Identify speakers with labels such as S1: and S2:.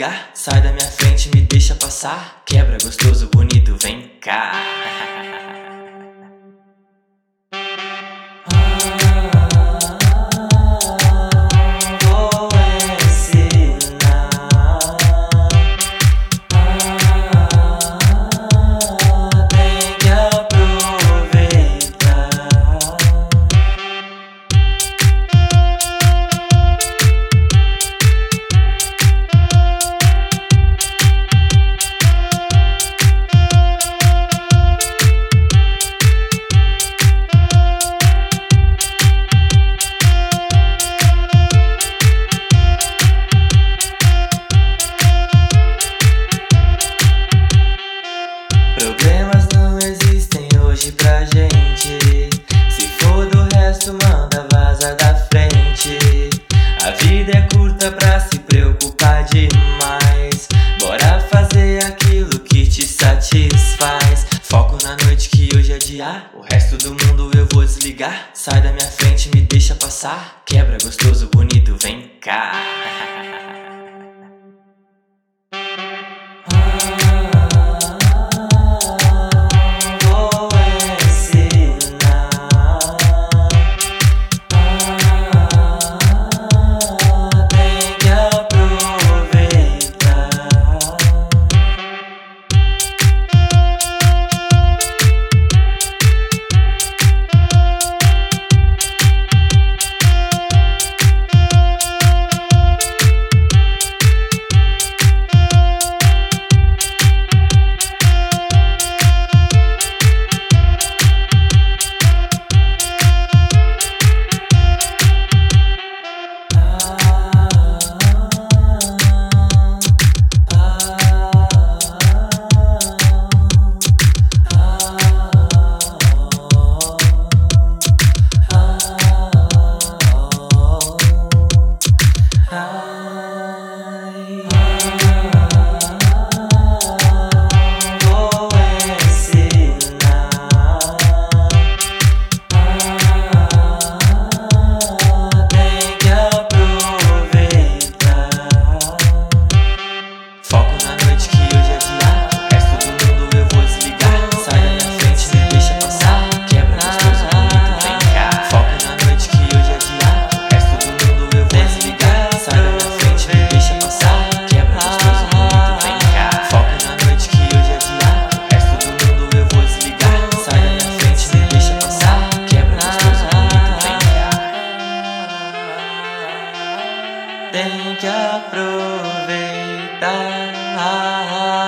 S1: desligar. Sai da minha frente, me deixa passar. Quebra gostoso, bonito, vem cá. Vou ensinar. Tem que aproveitar. Problemas não existem hoje pra gente. Se for do resto, manda vaza da frente. A vida é curta pra se preocupar demais. Bora fazer aquilo que te satisfaz. Foco na noite que hoje é dia. O resto do mundo eu vou desligar. Sai da minha frente, me deixa passar. Quebra gostoso, bonito, vem cá. Vou ensinar. Tem que aproveitar. Vou ensinar. Tem que aproveitar. Foco na noite que hoje é dia. O resto do mundo eu vou desligar. Sai da minha frente, me deixa passar. Quebra gostoso, bonito, vem cá. Foco na noite que hoje é dia. O resto do mundo eu vou desligar. Sai da minha frente, me deixa passar. Quebra gostoso, bonito, vem cá. Foco na noite que hoje é dia. O resto do mundo eu vou desligar. Sai da minha frente, me deixa passar. Quebra gostoso, bonito, vem cá. Tem que aproveitar.